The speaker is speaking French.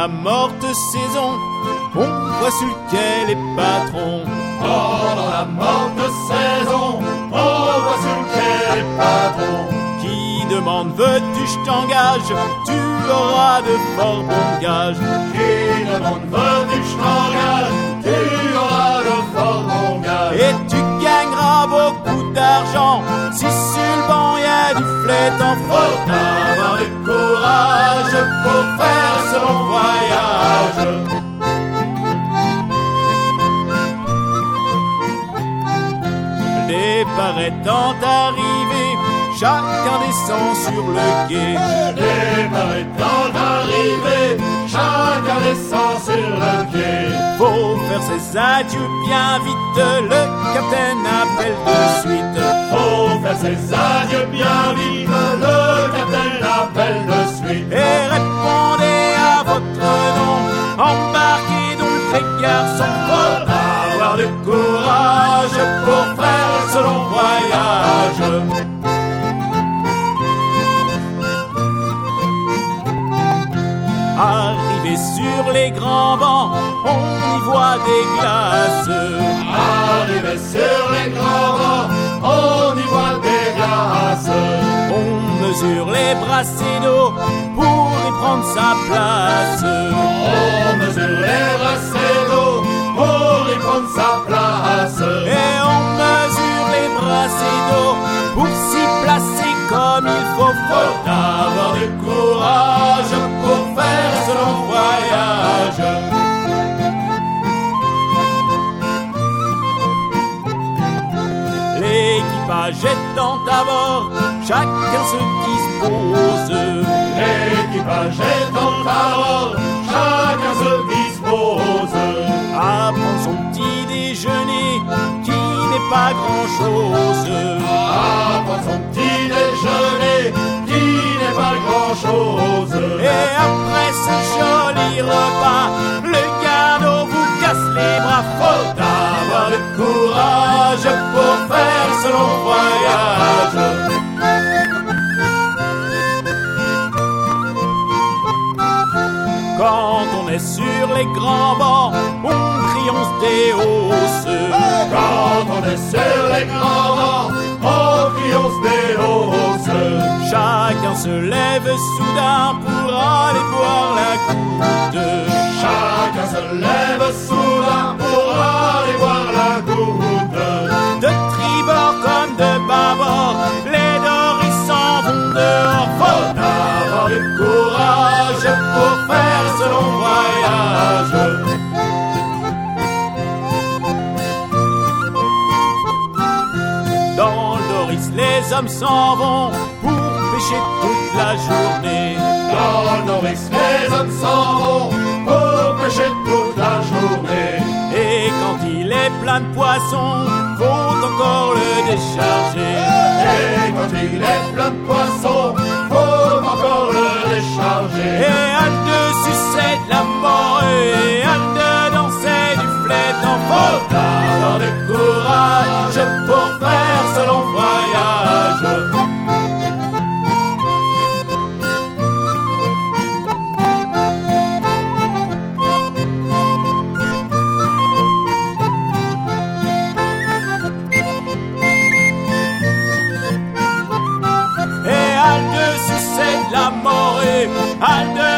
la morte saison, on voit sur le quai les patrons. Pendant la morte saison, on voit sur le quai les patrons Qui demande veux-tu je t'engage, tu auras de fort bons gages. Qui demande veux-tu je t'engage, tu auras de fort bons gages. Et tu gagneras beaucoup d'argent si sur le banc y a du flèche en Faut avoir du courage pour faire ce long voyage. Le départ étant arrivé, chacun descend sur le quai. Le départ étant arrivé, chacun descend sur le quai. Faut faire ses adieux bien vite, le capitaine appelle de suite. Faut faire ses adieux bien vite, le capitaine appelle de suite. Et répondez à votre nom, embarquez donc les garçons. Faut avoir du courage pour faire ce long voyage. Arrivé sur les grands bancs, on y voit des glaces. Arrivé sur les grands bancs, on y voit des glaces. On mesure les brassées d'eau pour y prendre sa place. On mesure les brassées d'eau pour y prendre sa place. Et on mesure les brassées d'eau pour s'y placer comme il faut. Faut avoir du courage pour faire ce long voyage. L'équipage étant à bord, chacun se dispose. L'équipage étant à bord, chacun se dispose à prendre son petit déjeuner qui n'est pas grand-chose. à prendre son petit déjeuner qui n'est pas grand-chose. Et après ce joli repas, le garde vous casse les bras. Faut avoir le courage pour faire ce long voyage. Quand on est sur les grands bancs, on crie, on se déhausse. Quand on est sur les grands bancs, on crie, on se déhausse. Chacun se lève soudain pour aller boire la goutte. Chacun se lève soudain pour aller boire la goutte. De tribord comme de bâbord, les doris s'en vont dehors. Faut avoir du courage pour faire ce long voyage. Dans le doris, les hommes s'en vont pour pêcher toute la journée. Dans le nourrice, les hommes s'en vont pour pêcher toute la journée. Et quand il est plein de poissons, faut encore le décharger. Et quand il est plein de poissons, faut encore le décharger. Et à dessus c'est de la morue, et à dedans c'est du flèche en Faut faute. avoir du courage pour faire ce long voyage. Et à dessus c'est de la morue, à dedans